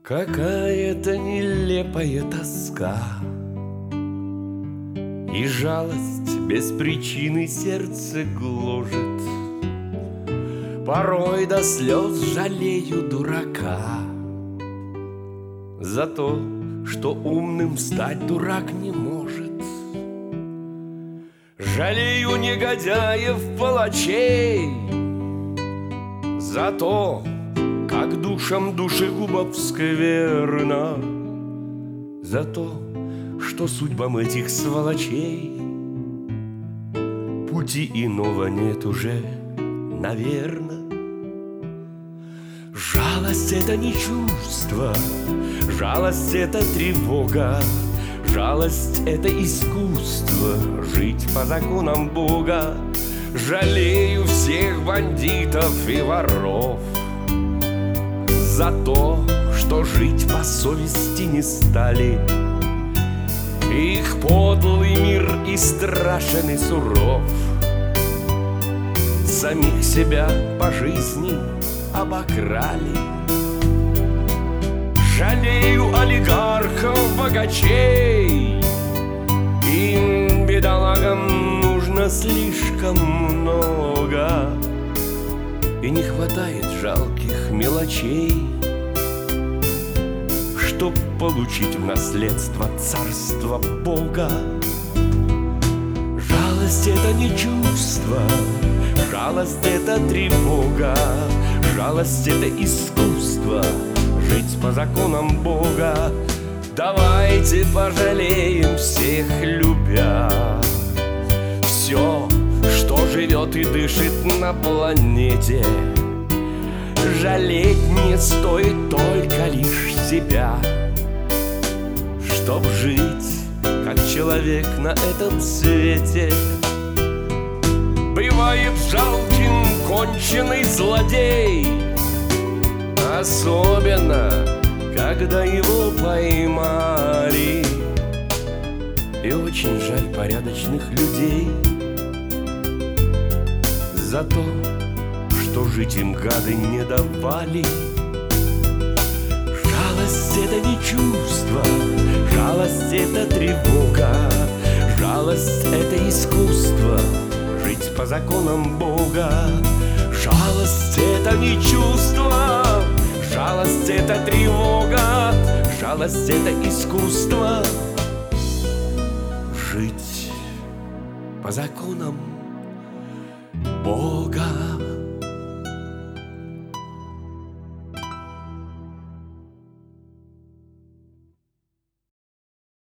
Какая-то нелепая тоска и жалость без причины сердце гложет. Порой до слез жалею дурака за то, что умным стать дурак не может. Жалею негодяев, палачей за то, как душам душегубов скверно, за то, что судьбам этих сволочей пути иного нет уже, наверно. Жалость — это не чувство, жалость — это тревога, жалость — это искусство жить по законам Бога. Жалею всех бандитов и воров за то, что жить по совести не стали. Их подлый мир и страшен, и суров. Самих себя по жизни обокрали. Жалею олигархов, богачей. Им, бедолагам, нужно слишком много, и не хватает жалких мелочей, чтоб получить в наследство царство Бога. Жалость — это не чувство, жалость — это тревога, жалость — это искусство жить по законам Бога. Давайте пожалеем всех, любя все, что живет и дышит на планете. Жалеть не стоит только лишь себя, чтоб жить как человек на этом свете. Бывает жалким конченый злодей, особенно когда его поймали. И очень жаль порядочных людей за то, что жить им гады не давали. Жалость — это не чувство, жалость — это тревога, жалость — это искусство жить по законам Бога. Жалость — это не чувство, жалость — это тревога, жалость — это искусство жить по законам Бога.